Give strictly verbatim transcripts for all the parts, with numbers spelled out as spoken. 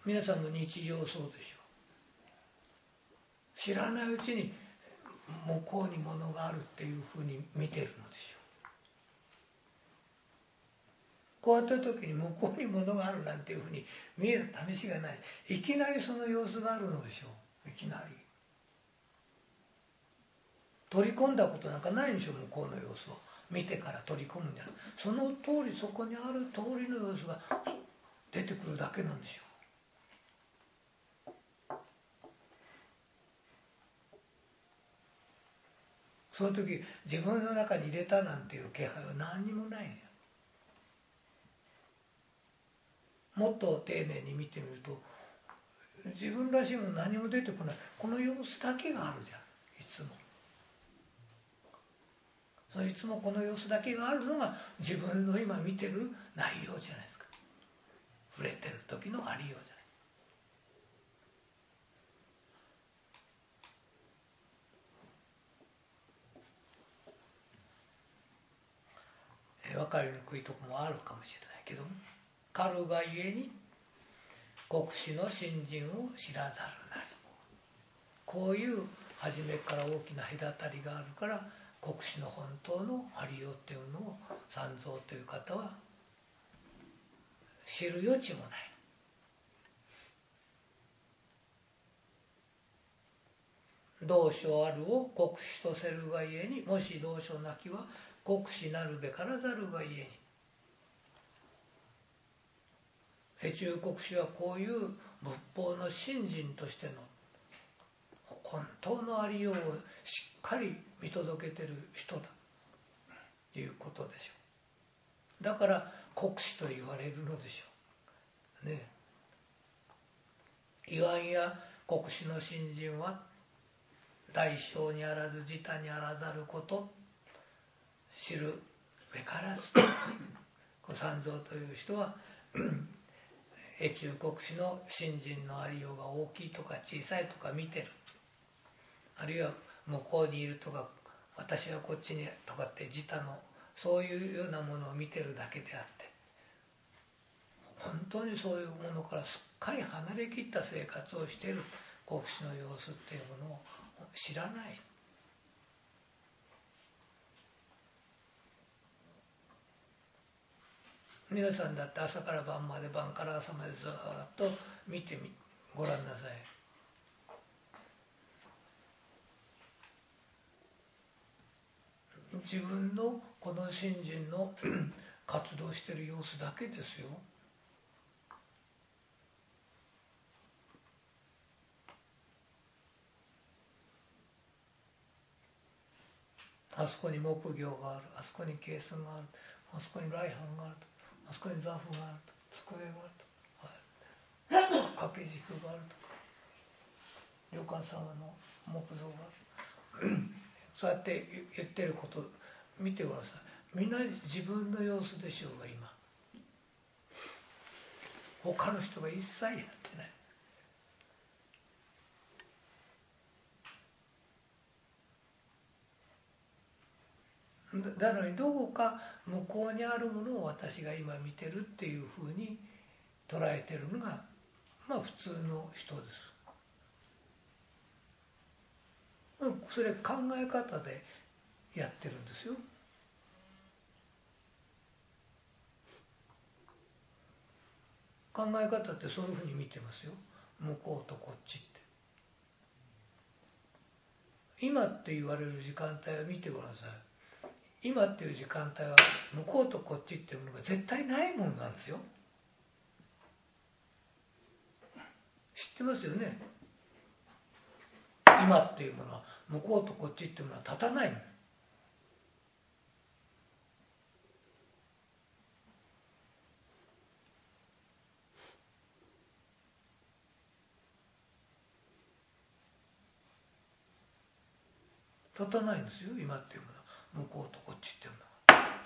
皆さんの日常そうでしょう。知らないうちに向こうにものがあるっていうふうに見てるのでしょう。こうやった時に向こうにものがあるなんていうふうに見える試しがない。いきなりその様子があるのでしょう。いきなり取り込んだことなんかないんでしょう。向こうの様子を見てから取り込むんじゃない。その通りそこにある通りの様子が出てくるだけなんでしょう。その時自分の中に入れたなんていう気配は何にもないんや。もっと丁寧に見てみると自分らしいもの何も出てこない。この様子だけがあるじゃん。いつもそのいつもこの様子だけがあるのが自分の今見てる内容じゃないですか。触れてる時のありようじゃない。分かりにくいところもあるかもしれないけども、かるがゆえに国士の信心を知らざるなり、こういう初めから大きな隔たりがあるから国士の本当のありようっていうのを三蔵という方は知る余地もない。同所あるを国士とせるがゆえに、もし同所なきは国士なるべからざるがゆえに。越中国士はこういう仏法の信心としての本当のありようをしっかり見届けてる人だということでしょう。だから国士と言われるのでしょうね。言わんや国士の信心は大小にあらず自他にあらざること知るべからず三蔵という人は越中国士の信心のありようが大きいとか小さいとか見てる、あるいは向こうにいるとか私はこっちにとかって自他のそういうようなものを見てるだけであって、本当にそういうものからすっかり離れきった生活をしている国士の様子っていうものを知らない。皆さんだって朝から晩まで晩から朝までずっと見てみごらんなさい。自分のこの信心の活動している様子だけですよ。あそこに木魚がある、あそこにケースがある、あそこに来飯があると、あそこに座布があると、机があると、はい、掛け軸があるとか、旅館様の木像があるそうやって言ってること見てください。みんな自分の様子でしょうが今。他の人が一切やってない。なのにどうか向こうにあるものを私が今見てるっていうふうに捉えてるのがまあ普通の人です。それ考え方でやってるんですよ。考え方ってそういうふうに見てますよ。向こうとこっちって。今って言われる時間帯を見てごらんなさい。今っていう時間帯は向こうとこっちっていうものが絶対ないものなんですよ。知ってますよね。今っていうものは向こうとこっちっていうものは立たないの。立たないんですよ。今っていうものは向こうとこっちっていうものは。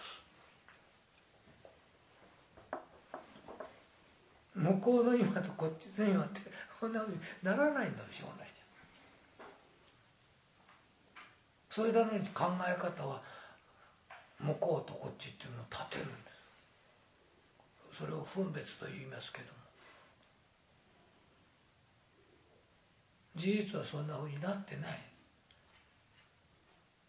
向こうの今とこっちの今ってこんなふうにならないんだろしょうがないじゃん。それなのに考え方は向こうとこっちっていうのを立てるんです。それを分別と言いますけども、 事実はそんなふうになってない。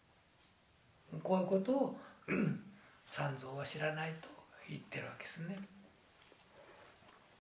こういうことを三蔵は知らないと言ってるわけですね。